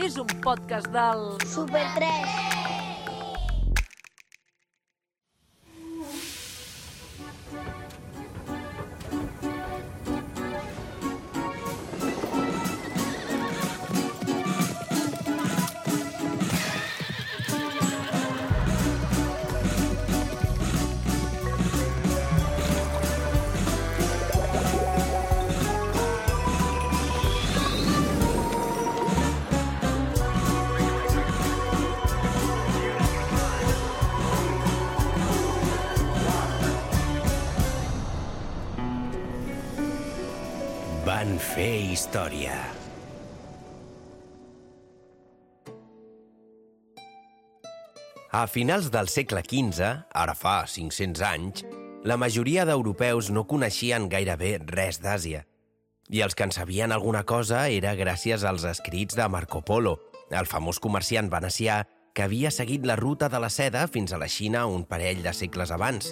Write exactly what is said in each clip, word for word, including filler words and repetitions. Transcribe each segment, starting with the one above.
és un podcast del... Super tres. Van fer història. A finals del segle quinze, ara fa cinc-cents anys, la majoria d'europeus no coneixien gairebé res d'Àsia. I els que en sabien alguna cosa era gràcies als escrits de Marco Polo, el famós comerciant venecià que havia seguit la ruta de la seda fins a la Xina un parell de segles abans.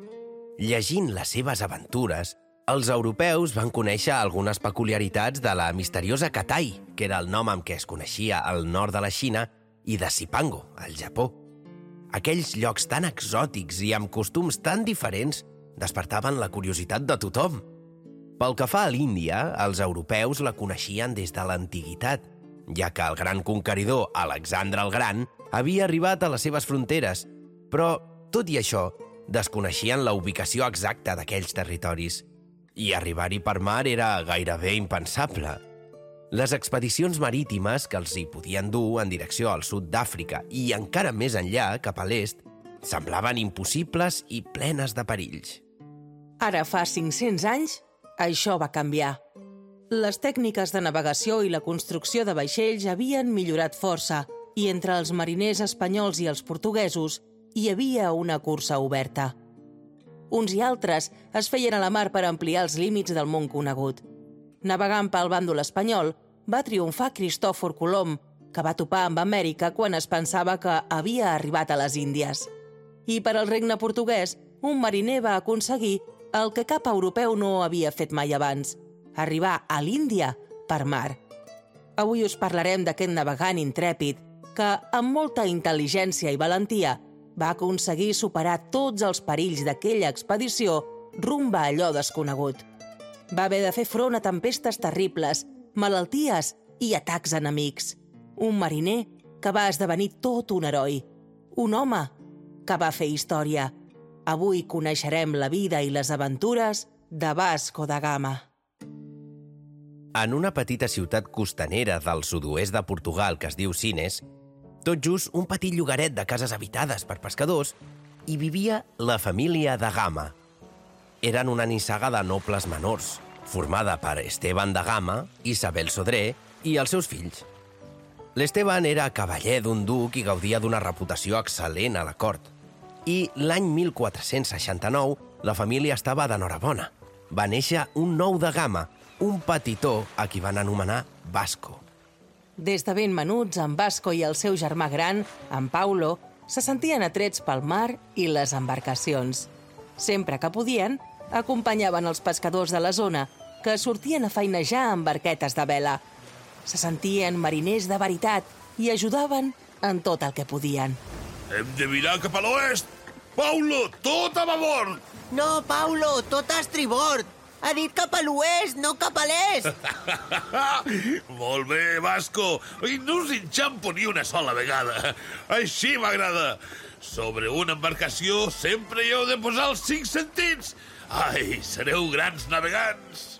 Llegint les seves aventures, els europeus van conèixer algunes peculiaritats de la misteriosa Katai, que era el nom amb què es coneixia al nord de la Xina, i de Cipango, al Japó. Aquells llocs tan exòtics i amb costums tan diferents despertaven la curiositat de tothom. Pel que fa a l'Índia, els europeus la coneixien des de l'antiguitat, ja que el gran conqueridor Alexandre el Gran havia arribat a les seves fronteres, però, tot i això, desconeixien la ubicació exacta d'aquells territoris. I arribar-hi per mar era gairebé impensable. Les expedicions marítimes que els hi podien dur en direcció al sud d'Àfrica i encara més enllà, cap a l'est, semblaven impossibles i plenes de perills. Ara fa cinc-cents anys, això va canviar. Les tècniques de navegació i la construcció de vaixells havien millorat força i entre els mariners espanyols i els portuguesos hi havia una cursa oberta. Uns i altres es feien a la mar per ampliar els límits del món conegut. Navegant pel bàndol espanyol, va triomfar Cristòfor Colom, que va topar amb Amèrica quan es pensava que havia arribat a les Índies. I per al regne portuguès, un mariner va aconseguir el que cap europeu no havia fet mai abans, arribar a l'Índia per mar. Avui us parlarem d'aquest navegant intrèpid que, amb molta intel·ligència i valentia, va aconseguir superar tots els perills d'aquella expedició rumb a allò desconegut. Va haver de fer front a tempestes terribles, malalties i atacs enemics. Un mariner que va esdevenir tot un heroi. Un home que va fer història. Avui coneixerem la vida i les aventures de Vasco da Gama. En una petita ciutat costanera del sud-oest de Portugal que es diu Sines, tot just un petit llogaret de cases habitades per pescadors, hi vivia la família da Gama. Eren una nissaga de nobles menors, formada per Esteban da Gama, Isabel Sodré i els seus fills. L'Esteban era cavaller d'un duc i gaudia d'una reputació excel·lent a la cort. I l'any mil quatre-cents seixanta-nou la família estava d'enhorabona. Va néixer un nou da Gama, un petitó a qui van anomenar Vasco. Des de ben menuts, en Vasco i el seu germà gran, en Paulo, se sentien atrets pel mar i les embarcacions. Sempre que podien, acompanyaven els pescadors de la zona, que sortien a feinejar amb barquetes de vela. Se sentien mariners de veritat i ajudaven en tot el que podien. Hem de virar cap a l'oest! Paulo, tot a babord! No, Paulo, tot a estribord! Ha dit cap a l'oest, no cap a l'est! Molt bé, Vasco! I no us enxampo ni una sola vegada. Així m'agrada. Sobre una embarcació sempre hi heu de posar els cinc sentits. Ai, sereu grans navegants!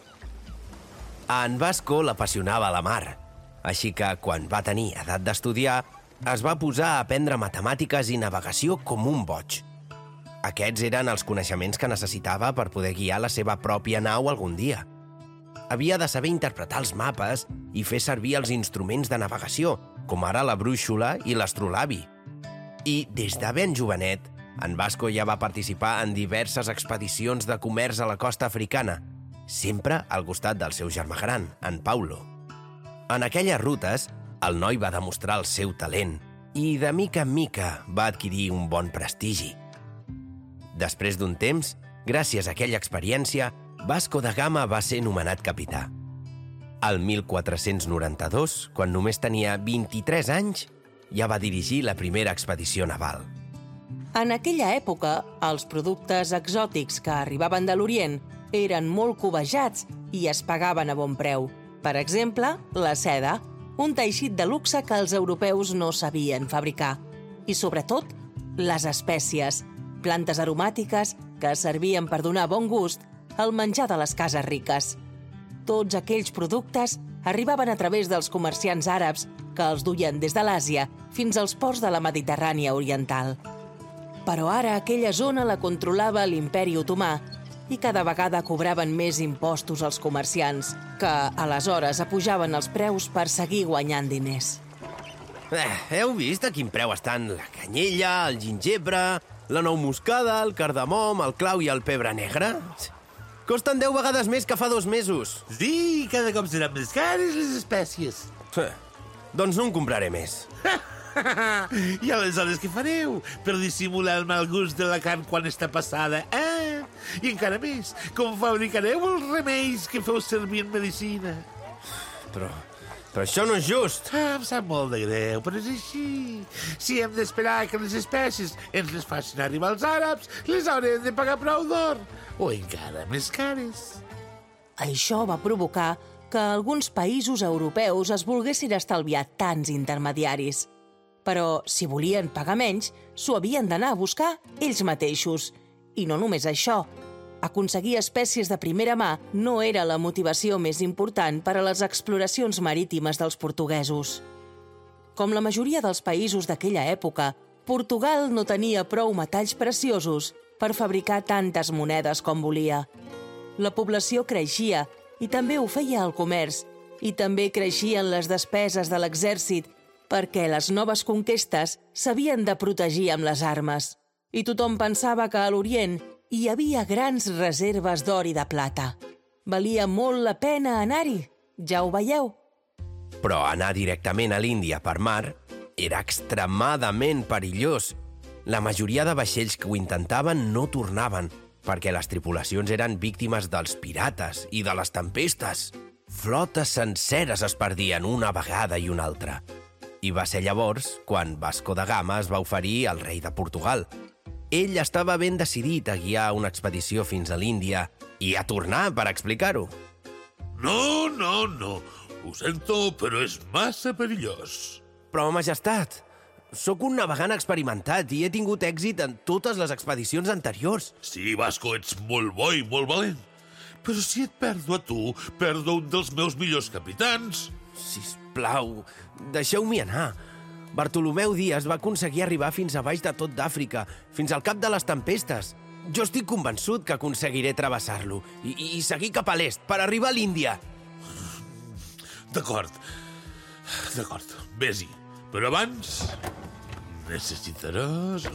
A en Vasco l'apassionava la mar, així que, quan va tenir edat d'estudiar, es va posar a aprendre matemàtiques i navegació com un boig. Aquests eren els coneixements que necessitava per poder guiar la seva pròpia nau algun dia. Havia de saber interpretar els mapes i fer servir els instruments de navegació, com ara la brúixola i l'astrolabi. I, des de ben jovenet, en Vasco ja va participar en diverses expedicions de comerç a la costa africana, sempre al costat del seu germà gran, en Paulo. En aquelles rutes, el noi va demostrar el seu talent i, de mica en mica, va adquirir un bon prestigi. Després d'un temps, gràcies a aquella experiència, Vasco da Gama va ser nomenat capità. Al mil quatre-cents noranta-dos, quan només tenia vint-i-tres anys, ja va dirigir la primera expedició naval. En aquella època, els productes exòtics que arribaven de l'Orient eren molt cobejats i es pagaven a bon preu. Per exemple, la seda, un teixit de luxe que els europeus no sabien fabricar. I, sobretot, les espècies, plantes aromàtiques que servien per donar bon gust al menjar de les cases riques. Tots aquells productes arribaven a través dels comerciants àrabs que els duien des de l'Àsia fins als ports de la Mediterrània oriental. Però ara aquella zona la controlava l'Imperi Otomà i cada vegada cobraven més impostos als comerciants, que aleshores apujaven els preus per seguir guanyant diners. Eh, heu vist a quin preu estan la canyella, el gingebre, la nou moscada, el cardamom, el clau i el pebre negre? Costen deu vegades més que fa dos mesos. Sí, cada cop seran més cares les espècies. Eh, doncs no en compraré més. I aleshores què fareu? Per dissimular el mal gust de la carn quan està passada, eh? I encara més, com fabricareu els remeis que feu servir en medicina? Però... però això no és just. Ah, em sap molt de greu, però és així. Si hem d'esperar que les espècies ens les facin arribar als àrabs, les haurem de pagar prou d'or, o encara més cares. Això va provocar que alguns països europeus es volguessin estalviar tants intermediaris. Però, si volien pagar menys, s'ho havien d'anar a buscar ells mateixos. I no només això. Aconseguir espècies de primera mà no era la motivació més important per a les exploracions marítimes dels portuguesos. Com la majoria dels països d'aquella època, Portugal no tenia prou metalls preciosos per fabricar tantes monedes com volia. La població creixia i també ho feia el comerç, i també creixien les despeses de l'exèrcit perquè les noves conquestes s'havien de protegir amb les armes. I tothom pensava que a l'Orient hi havia grans reserves d'or i de plata. Valia molt la pena anar-hi, ja ho veieu. Però anar directament a l'Índia per mar era extremadament perillós. La majoria de vaixells que ho intentaven no tornaven, perquè les tripulacions eren víctimes dels pirates i de les tempestes. Flotes senceres es perdien una vegada i una altra. I va ser llavors quan Vasco da Gama es va oferir al rei de Portugal. Ell estava ben decidit a guiar una expedició fins a l'Índia i a tornar per explicar-ho. No, no, no. Ho sento, però és massa perillós. Però, majestat, sóc un navegant experimentat i he tingut èxit en totes les expedicions anteriors. Sí, Vasco, ets molt bo i molt valent. Però si et perdo a tu, perdo un dels meus millors capitans. Sisplau, deixeu-m'hi anar. Bartolomeu Díaz va aconseguir arribar fins a baix de tot d'Àfrica, fins al cap de les tempestes. Jo estic convençut que aconseguiré travessar-lo i, i seguir cap a l'est per arribar a l'Índia. D'acord, d'acord, vés-hi. Però abans necessitaràs...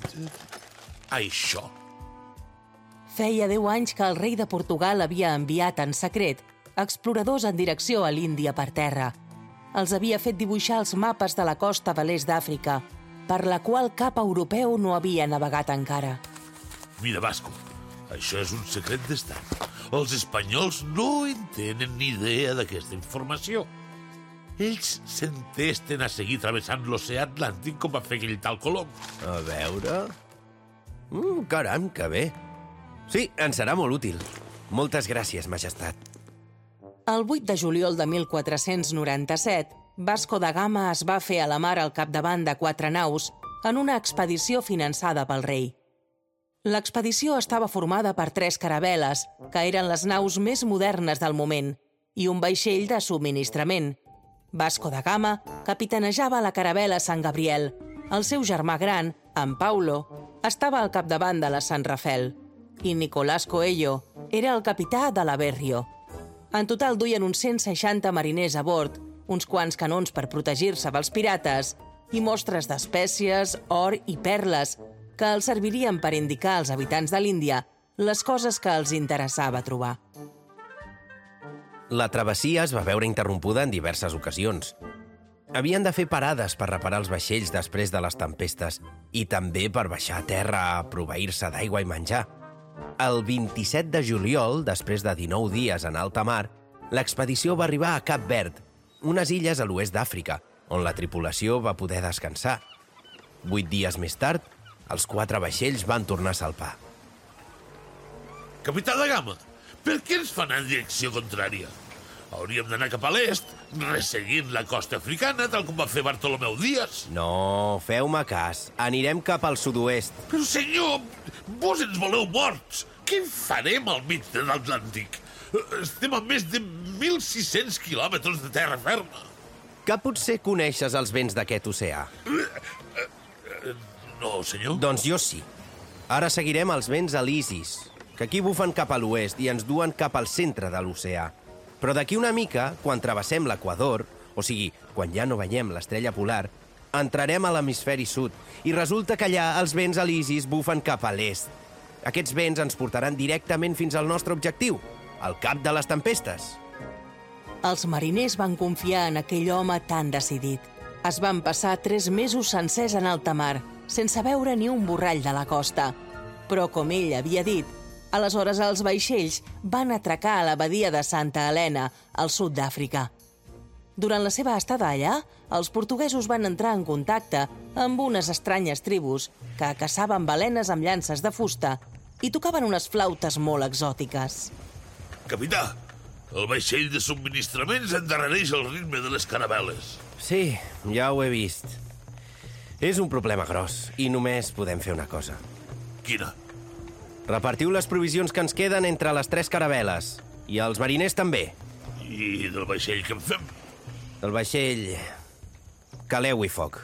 això. Feia deu anys que el rei de Portugal havia enviat en secret exploradors en direcció a l'Índia per terra. Els havia fet dibuixar els mapes de la costa de l'est d'Àfrica, per la qual cap europeu no havia navegat encara. Mira, Vasco, això és un secret d'estat. Els espanyols no en tenen ni idea d'aquesta informació. Ells s'entesten a seguir travessant l'oceà Atlàntic com va fer aquell tal Colom. A veure... Mm, caram, que bé. Sí, ens serà molt útil. Moltes gràcies, majestat. El vuit de juliol de mil quatre-cents noranta-set, Vasco da Gama es va fer a la mar al capdavant de quatre naus en una expedició finançada pel rei. L'expedició estava formada per tres caravel·les, que eren les naus més modernes del moment, i un vaixell de subministrament. Vasco da Gama capitanejava la caravel·la Sant Gabriel. El seu germà gran, en Paulo, estava al capdavant de la Sant Rafel, i Nicolás Coello era el capità de la Berrio. En total duien uns cent seixanta mariners a bord, uns quants canons per protegir-se dels pirates i mostres d'espècies, or i perles que els servirien per indicar als habitants de l'Índia les coses que els interessava trobar. La travessia es va veure interrompuda en diverses ocasions. Havien de fer parades per reparar els vaixells després de les tempestes i també per baixar a terra a proveir-se d'aigua i menjar. El vint-i-set de juliol, després de dinou dies en alta mar, l'expedició va arribar a Cap Verd, unes illes a l'oest d'Àfrica, on la tripulació va poder descansar. Vuit dies més tard, els quatre vaixells van tornar a salpar. Capità de Gama, per què ens fan en direcció contrària? Hauríem d'anar cap a l'est, resseguint la costa africana, tal com va fer Bartolomeu Díaz. No, feu-me cas. Anirem cap al sud-oest. Però, senyor, vos ens voleu morts. Què farem al mig de l'Atlàntic? Estem a més de mil sis-cents quilòmetres de terra ferma. Que potser coneixes els vents d'aquest oceà? No, senyor. Doncs jo sí. Ara seguirem els vents alisis, que aquí bufen cap a l'oest i ens duen cap al centre de l'oceà. Però d'aquí una mica, quan travessem l'equador, o sigui, quan ja no veiem l'estrella polar, entrarem a l'hemisferi sud i resulta que allà els vents alisis bufen cap a l'est. Aquests vents ens portaran directament fins al nostre objectiu, al cap de les tempestes. Els mariners van confiar en aquell home tan decidit. Es van passar tres mesos sencers en alta mar, sense veure ni un borrall de la costa. Però, com ell havia dit, aleshores els vaixells van atracar a la badia de Santa Helena, al sud d'Àfrica. Durant la seva estada allà, els portuguesos van entrar en contacte amb unes estranyes tribus que caçaven balenes amb llances de fusta i tocaven unes flautes molt exòtiques. Capità, el vaixell de subministraments endarrereix el ritme de les caravel·les. Sí, ja ho he vist. És un problema gros i només podem fer una cosa. Quina? Repartiu les provisions que ens queden entre les tres caravel·les. I els mariners també. I del vaixell què en fem? Del vaixell... caleu-hi foc.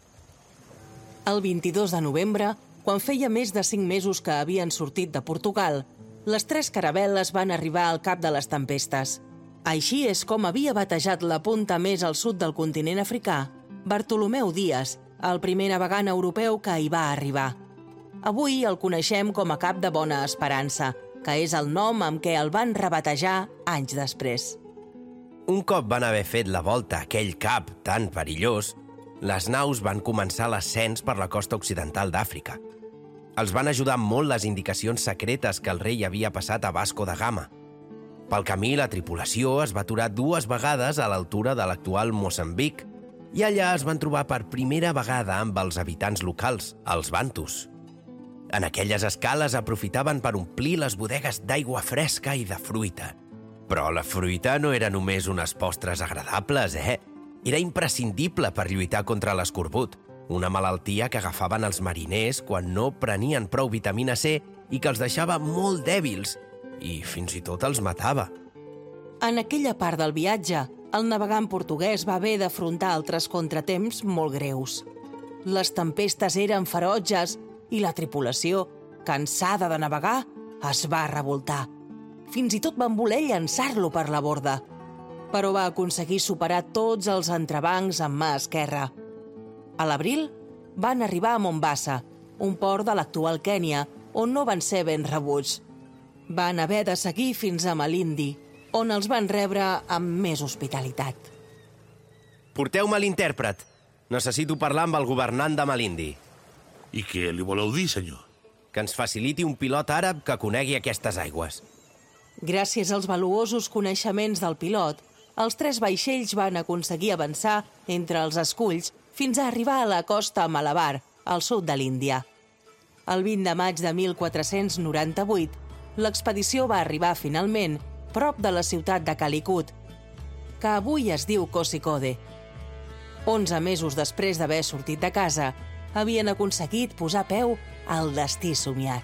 El vint-i-dos de novembre, quan feia més de cinc mesos que havien sortit de Portugal, les tres caravel·les van arribar al cap de les tempestes. Així és com havia batejat la punta més al sud del continent africà Bartolomeu Díaz, el primer navegant europeu que hi va arribar. Avui el coneixem com a Cap de Bona Esperança, que és el nom amb què el van rebatejar anys després. Un cop van haver fet la volta a aquell cap tan perillós, les naus van començar l'ascens per la costa occidental d'Àfrica. Els van ajudar molt les indicacions secretes que el rei havia passat a Vasco da Gama. Pel camí, la tripulació es va aturar dues vegades a l'altura de l'actual Moçambic i allà es van trobar per primera vegada amb els habitants locals, els bantus. En aquelles escales aprofitaven per omplir les bodegues d'aigua fresca i de fruita. Però la fruita no era només unes postres agradables, eh? Era imprescindible per lluitar contra l'escorbut, una malaltia que agafaven els mariners quan no prenien prou vitamina C i que els deixava molt dèbils i fins i tot els matava. En aquella part del viatge, el navegant portuguès va haver d'afrontar altres contratemps molt greus. Les tempestes eren ferotges i la tripulació, cansada de navegar, es va revoltar. Fins i tot van voler llançar-lo per la borda, però va aconseguir superar tots els entrebancs amb mà esquerra. A l'abril van arribar a Mombasa, un port de l'actual Kènia, on no van ser ben rebuts. Van haver de seguir fins a Malindi, on els van rebre amb més hospitalitat. Porteu-me l'intèrpret. Necessito parlar amb el governant de Malindi. I què li voleu dir, senyor? Que ens faciliti un pilot àrab que conegui aquestes aigües. Gràcies als valuosos coneixements del pilot, els tres vaixells van aconseguir avançar entre els esculls fins a arribar a la costa Malabar, al sud de l'Índia. El vint de maig de mil quatre-cents noranta-vuit, l'expedició va arribar finalment prop de la ciutat de Calicut, que avui es diu Kozhikode. Onze mesos després d'haver sortit de casa, havien aconseguit posar peu al destí somiat.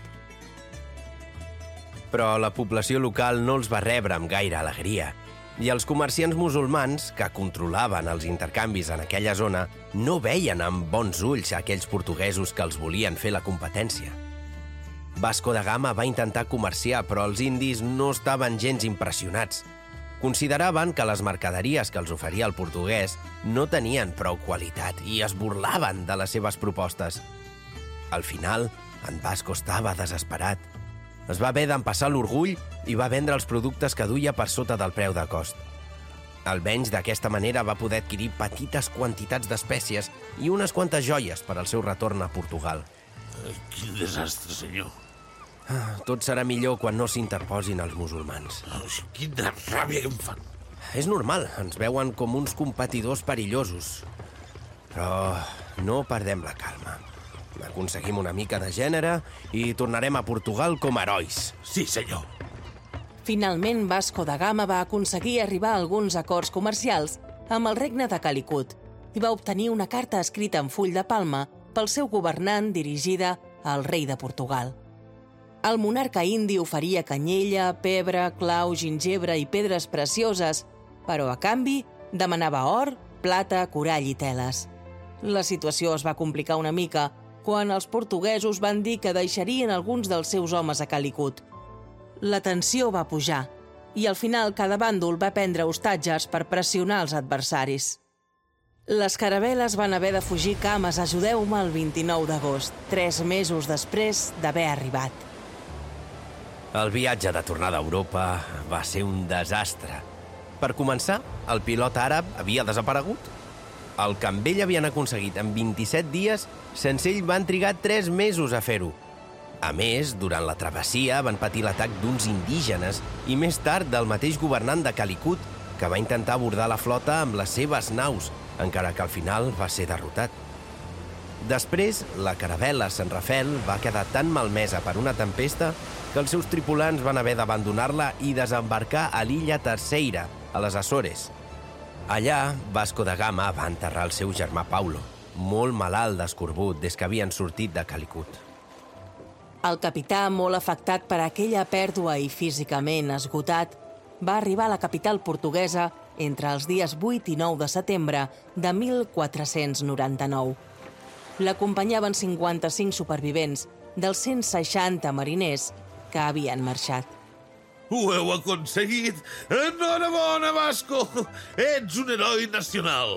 Però la població local no els va rebre amb gaire alegria, i els comerciants musulmans, que controlaven els intercanvis en aquella zona, no veien amb bons ulls aquells portuguesos que els volien fer la competència. Vasco da Gama va intentar comerciar, però els indis no estaven gens impressionats. Consideraven que les mercaderies que els oferia el portuguès no tenien prou qualitat i es burlaven de les seves propostes. Al final, en Vasco estava desesperat. Es va haver d'empassar l'orgull i va vendre els productes que duia per sota del preu de cost. Almenys d'aquesta manera va poder adquirir petites quantitats d'espècies i unes quantes joies per al seu retorn a Portugal. Quin desastre, senyor. Tot serà millor quan no s'interposin els musulmans. Oh, quina ràbia que em fan. És normal, ens veuen com uns competidors perillosos. Però no perdem la calma. Aconseguim una mica de gènere i tornarem a Portugal com a herois. Sí, senyor. Finalment, Vasco da Gama va aconseguir arribar a alguns acords comercials amb el regne de Calicut i va obtenir una carta escrita en full de palma pel seu governant dirigida al rei de Portugal. El monarca indi oferia canyella, pebre, clau, gingebre i pedres precioses, però a canvi demanava or, plata, corall i teles. La situació es va complicar una mica quan els portuguesos van dir que deixarien alguns dels seus homes a Calicut. La tensió va pujar i al final cada bàndol va prendre hostatges per pressionar els adversaris. Les caravel·les van haver de fugir cames, ajudeu-me, el vint-i-nou d'agost, tres mesos després d'haver arribat. El viatge de tornada a Europa va ser un desastre. Per començar, el pilot àrab havia desaparegut. El que amb ell havien aconseguit en vint-i-set dies, sense ell van trigar tres mesos a fer-ho. A més, durant la travessia van patir l'atac d'uns indígenes i més tard del mateix governant de Calicut, que va intentar abordar la flota amb les seves naus, encara que al final va ser derrotat. Després, la caravel·la Sant Rafel va quedar tan malmesa per una tempesta que els seus tripulants van haver d'abandonar-la i desembarcar a l'illa Terceira, a les Açores. Allà, Vasco da Gama va enterrar el seu germà Paulo, molt malalt d'escorbut des que havien sortit de Calicut. El capità, molt afectat per aquella pèrdua i físicament esgotat, va arribar a la capital portuguesa entre els dies vuit i nou de setembre de mil quatre-cents noranta-nou. L'acompanyaven cinquanta-cinc supervivents dels cent seixanta mariners que havien marxat. Ho heu aconseguit! Enhorabona, Vasco! Ets un heroi nacional!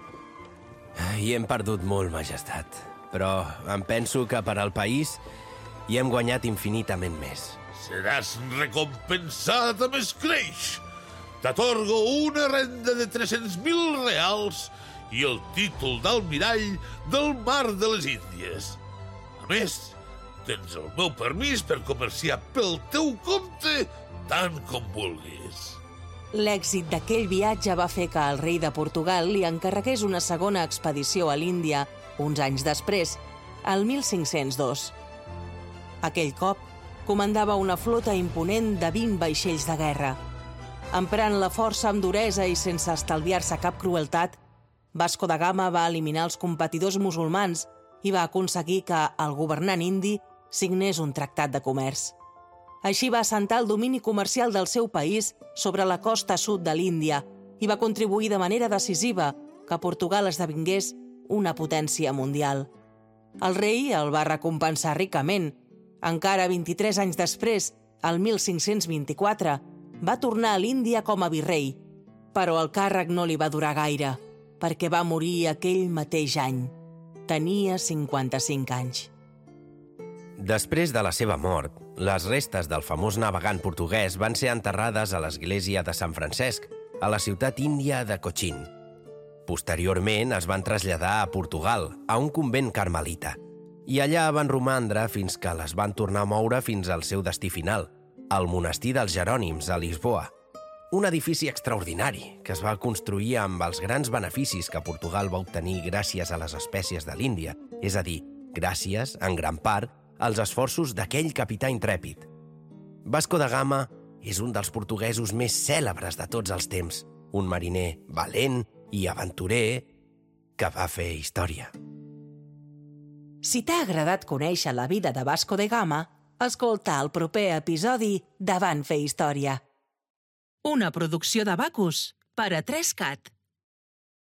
Hi hem perdut molt, majestat, però em penso que per al país hi hem guanyat infinitament més. Seràs recompensat amb escreix! T'atorgo una renda de tres-cents mil reals i el títol d'almirall del Mar de les Índies. A més, tens el meu permís per comerciar pel teu compte tant com vulguis. L'èxit d'aquell viatge va fer que el rei de Portugal li encarregués una segona expedició a l'Índia uns anys després, el mil cinc-cents dos. Aquell cop comandava una flota imponent de vint vaixells de guerra. Emprant la força amb duresa i sense estalviar-se cap crueltat, Vasco da Gama va eliminar els competidors musulmans i va aconseguir que el governant indi signés un tractat de comerç. Així va assentar el domini comercial del seu país sobre la costa sud de l'Índia i va contribuir de manera decisiva que Portugal esdevingués una potència mundial. El rei el va recompensar ricament. Encara vint-i-tres anys després, el mil cinc-cents vint-i-quatre, va tornar a l'Índia com a virrei, però el càrrec no li va durar gaire, perquè va morir aquell mateix any. Tenia cinquanta-cinc anys. Després de la seva mort, les restes del famós navegant portuguès van ser enterrades a l'església de Sant Francesc, a la ciutat índia de Cochin. Posteriorment es van traslladar a Portugal, a un convent carmelita, i allà van romandre fins que les van tornar a moure fins al seu destí final, el monestir dels Jerònims, a Lisboa. Un edifici extraordinari que es va construir amb els grans beneficis que Portugal va obtenir gràcies a les espècies de l'Índia, és a dir, gràcies, en gran part, als esforços d'aquell capità intrèpid. Vasco da Gama és un dels portuguesos més cèlebres de tots els temps, un mariner valent i aventurer que va fer història. Si t'ha agradat conèixer la vida de Vasco da Gama, escolta el proper episodi de Van fer història. Una producció de Bacus per a tres cat.